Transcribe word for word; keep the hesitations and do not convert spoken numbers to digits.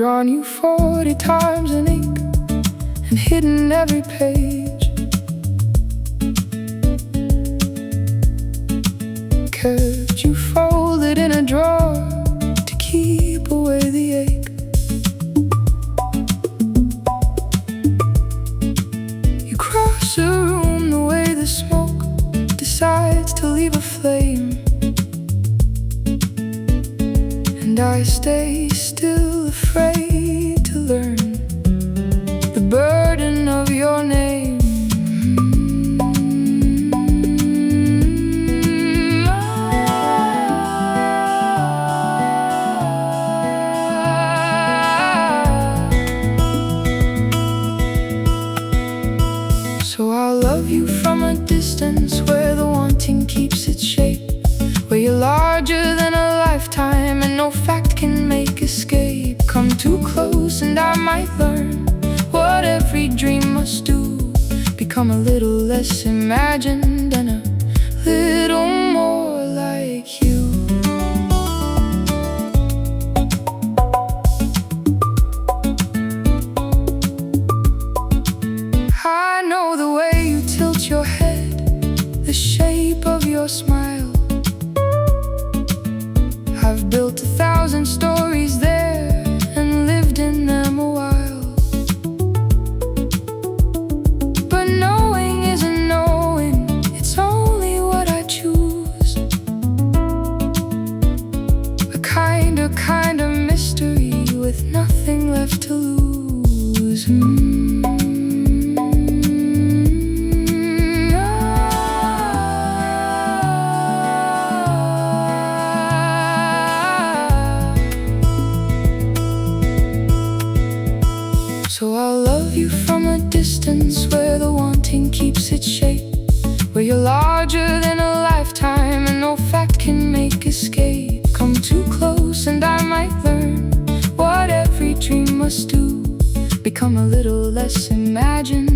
drawn you forty times in ink and hidden every page. 'Kept you folded in a drawer to keep away the ache. You cross a room the way the smoke decides to leave a flame, and I stay still, afraid to learn the burden of your name. So I'll love you from a distance, where the wanting keeps its shape, where you're larger than a lifetime and no fact can make escape. Come too close and I might learn what every dream must do. Become a little less imagined and a little more like you. I know the way you tilt your head, the shape of your smile. I've built a thousand stories there and lived in them a while. But knowing isn't knowing, it's only what I choose. A kind of, kind of mystery with nothing left to lose. mm. So I'll love you from a distance, where the wanting keeps its shape, where you're larger than a lifetime and no fact can make escape. Come too close and I might learn what every dream must do. Become a little less imagined